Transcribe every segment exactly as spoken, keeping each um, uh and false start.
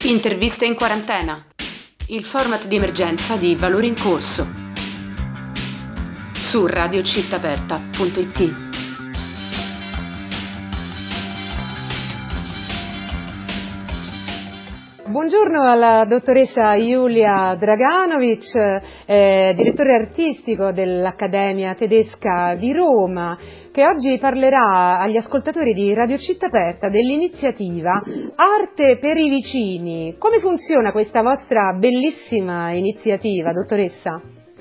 Interviste in quarantena, il format di emergenza di Valore in Corso su radio città aperta punto it. Buongiorno alla dottoressa Julia Draganovic, eh, direttore artistico dell'Accademia Tedesca di Roma, che oggi parlerà agli ascoltatori di Radio Città Aperta dell'iniziativa Arte per i Vicini. Come funziona questa vostra bellissima iniziativa, dottoressa?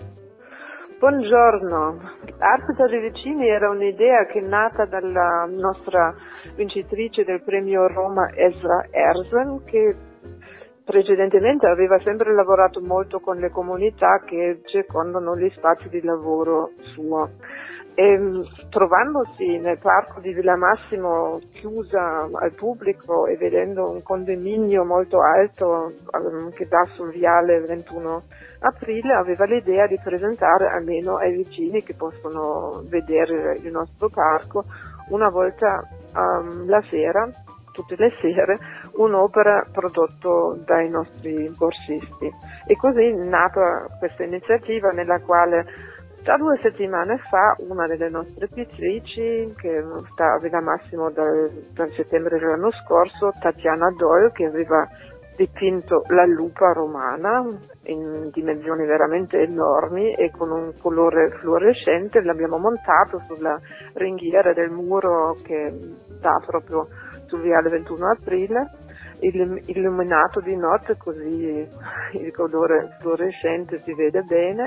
Buongiorno, Arte per i Vicini era un'idea che è nata dalla nostra vincitrice del premio Roma Ezra Ersen, che precedentemente aveva sempre lavorato molto con le comunità che circondano gli spazi di lavoro suo. E, trovandosi nel parco di Villa Massimo chiusa al pubblico e vedendo un condominio molto alto um, che dà sul viale ventuno aprile, aveva l'idea di presentare almeno ai vicini che possono vedere il nostro parco una volta um, la sera, tutte le sere, un'opera prodotto dai nostri borsisti. E così è nata questa iniziativa nella quale già due settimane fa una delle nostre pittrici, che sta a Villa Massimo dal, dal settembre dell'anno scorso, Tatiana Doll, che aveva dipinto la lupa romana in dimensioni veramente enormi e con un colore fluorescente, l'abbiamo montato sulla ringhiera del muro che dà proprio sul viale ventuno aprile, illuminato di notte, così il colore fluorescente si vede bene.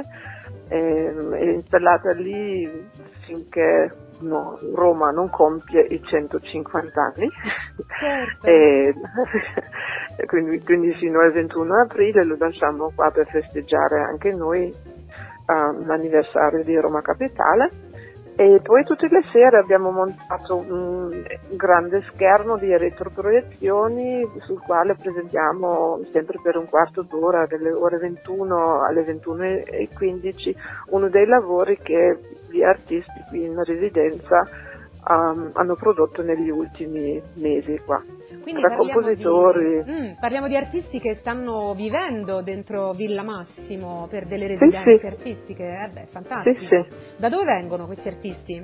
È installata lì finché no, Roma non compie i centocinquanta anni. Certo. e, quindi, quindi fino al ventuno aprile lo lasciamo qua per festeggiare anche noi uh, l'anniversario di Roma Capitale. E poi tutte le sere abbiamo montato un grande schermo di retroproiezioni sul quale presentiamo sempre per un quarto d'ora, dalle ore ventuno alle ventuno e quindici, uno dei lavori che gli artisti qui in residenza um, hanno prodotto negli ultimi mesi qua. Quindi Tra parliamo compositori. Di, mm, parliamo di artisti che stanno vivendo dentro Villa Massimo per delle residenze sì, sì. artistiche. Eh beh, fantastico. Sì, sì. Da dove vengono questi artisti?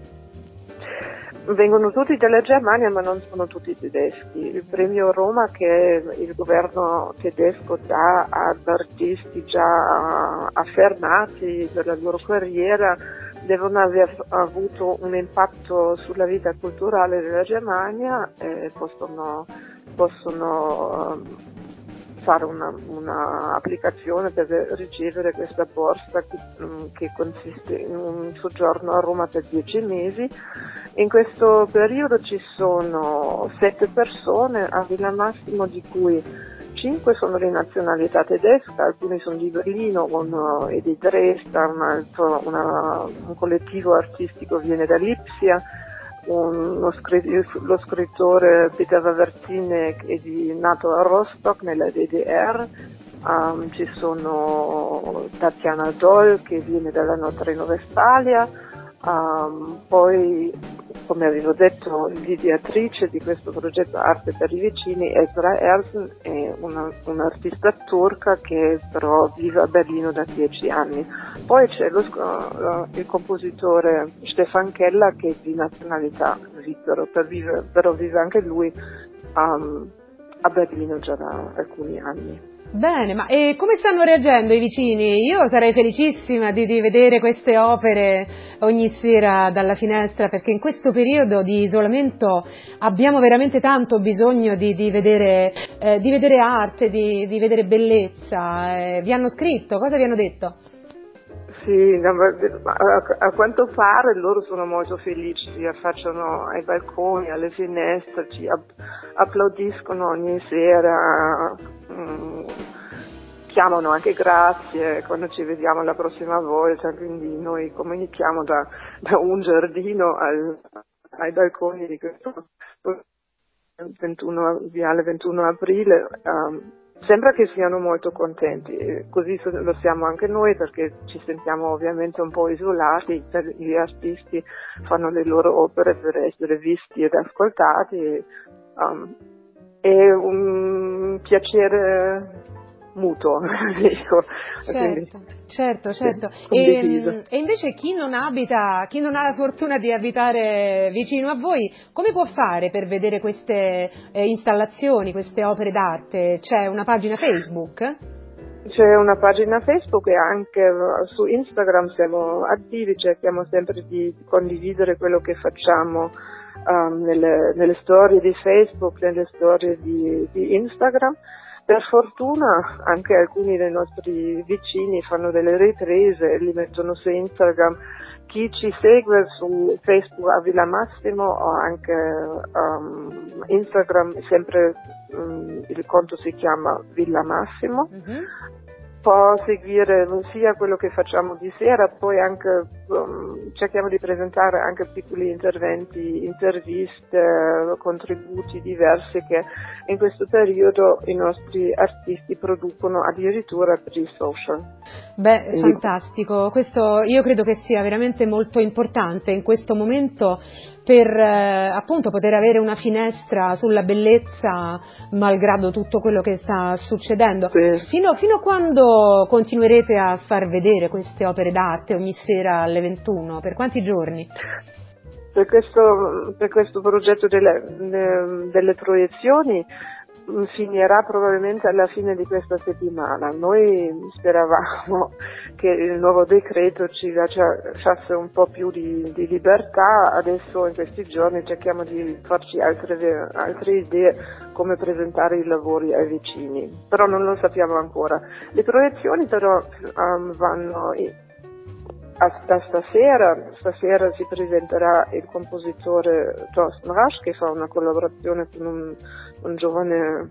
Vengono tutti dalla Germania, ma non sono tutti tedeschi. Il premio Roma che il governo tedesco dà ad artisti già affermati per la loro carriera devono aver avuto un impatto sulla vita culturale della Germania e possono, possono um, fare una, una applicazione per ricevere questa borsa che, um, che consiste in un soggiorno a Roma per dieci mesi. In questo periodo ci sono sette persone a Villa Massimo, di cui cinque sono di nazionalità tedesca, alcuni sono di Berlino, uno è di Dresda, un altro, una, un collettivo artistico viene da Lipsia, uno, lo scrittore Peter Wawertine è di, nato a Rostock nella D D R, um, ci sono Tatiana Doll che viene dalla Nordrhein-Westfalia, um, poi come avevo detto l'ideatrice di questo progetto Arte per i Vicini, Ezra Ersen, è una, un'artista turca che però vive a Berlino da dieci anni. Poi c'è lo, il compositore Stefan Keller che è di nazionalità svizzero, per vive, però vive anche lui um, a Berlino già da alcuni anni. Bene, ma e come stanno reagendo i vicini? Io sarei felicissima di, di vedere queste opere ogni sera dalla finestra, perché in questo periodo di isolamento abbiamo veramente tanto bisogno di, di, vedere, eh, di vedere arte, di, di vedere bellezza. Eh, vi hanno scritto? Cosa vi hanno detto? Sì, a, a quanto pare loro sono molto felici, si affacciano ai balconi, alle finestre, ci applaudiscono ogni sera, mh, chiamano anche grazie quando ci vediamo la prossima volta, quindi noi comunichiamo da, da un giardino al, ai balconi di questo ventuno, viale ventuno aprile. Um, Sembra che siano molto contenti, così lo siamo anche noi, perché ci sentiamo ovviamente un po' isolati, gli artisti fanno le loro opere per essere visti ed ascoltati, um, è un piacere mutuo, ecco. Certo, certo, certo. Condiviso. E, e invece chi non abita, chi non ha la fortuna di abitare vicino a voi, come può fare per vedere queste eh, installazioni, queste opere d'arte? C'è una pagina Facebook? C'è una pagina Facebook e anche su Instagram siamo attivi, cerchiamo sempre di condividere quello che facciamo um, nelle, nelle storie di Facebook, nelle storie di, di Instagram. Per fortuna anche alcuni dei nostri vicini fanno delle riprese e li mettono su Instagram. Chi ci segue su Facebook a Villa Massimo o anche um, Instagram, sempre um, il conto si chiama Villa Massimo. Mm-hmm. Può seguire sia quello che facciamo di sera, poi anche um, cerchiamo di presentare anche piccoli interventi, interviste, contributi diversi che in questo periodo i nostri artisti producono addirittura per i social. Beh, Quindi... fantastico, questo io credo che sia veramente molto importante in questo momento per eh, appunto poter avere una finestra sulla bellezza malgrado tutto quello che sta succedendo. Sì. Fino, fino a quando continuerete a far vedere queste opere d'arte ogni sera alle ventuno? Per quanti giorni? Per questo, per questo progetto delle, delle proiezioni finirà probabilmente alla fine di questa settimana. Noi speravamo che il nuovo decreto ci lasciasse un po' più di, di libertà, adesso in questi giorni cerchiamo di farci altre, altre idee come presentare i lavori ai vicini, però non lo sappiamo ancora. Le proiezioni però um, vanno in, da stasera, stasera si presenterà il compositore Thorsten Rasch che fa una collaborazione con un, un giovane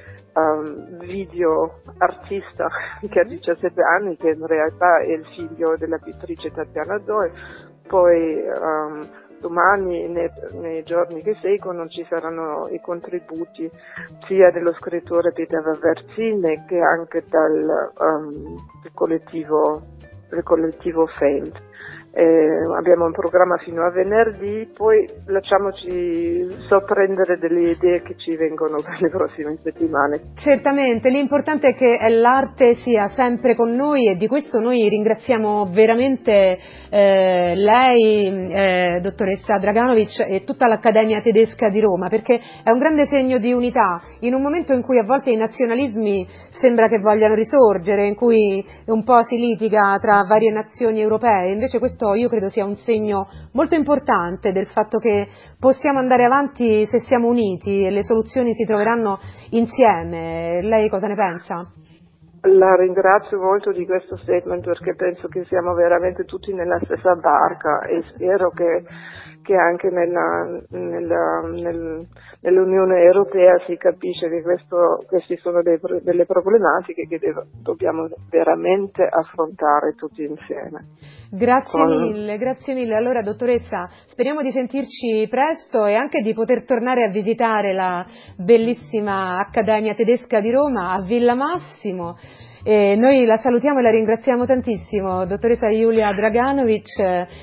um, video artista che ha diciassette anni, che in realtà è il figlio della pittrice Tatiana Doi. Poi um, domani, nei, nei giorni che seguono, ci saranno i contributi sia dello scrittore Peter Verzinne che anche dal um, collettivo del collettivo Faint. Eh, abbiamo un programma fino a venerdì, poi lasciamoci sorprendere delle idee che ci vengono per le prossime settimane. Certamente, l'importante è che l'arte sia sempre con noi e di questo noi ringraziamo veramente eh, lei, eh, dottoressa Draganovic, e tutta l'Accademia Tedesca di Roma, perché è un grande segno di unità in un momento in cui a volte i nazionalismi sembra che vogliano risorgere, in cui un po' si litiga tra varie nazioni europee, invece questo io credo sia un segno molto importante del fatto che possiamo andare avanti se siamo uniti e le soluzioni si troveranno insieme. Lei cosa ne pensa? La ringrazio molto di questo statement perché penso che siamo veramente tutti nella stessa barca e spero che, che anche nella, nella, nel, nell'Unione Europea si capisce che questo, queste sono dei, delle problematiche che devo, dobbiamo veramente affrontare tutti insieme. Grazie Con... mille, grazie mille. Allora, dottoressa, speriamo di sentirci presto e anche di poter tornare a visitare la bellissima Accademia Tedesca di Roma a Villa Massimo. E noi la salutiamo e la ringraziamo tantissimo, dottoressa Julia Draganovic,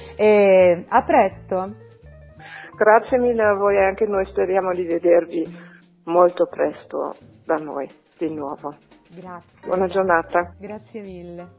e a presto. Grazie mille a voi e anche noi speriamo di vedervi molto presto da noi di nuovo. Grazie. Buona giornata. Grazie mille.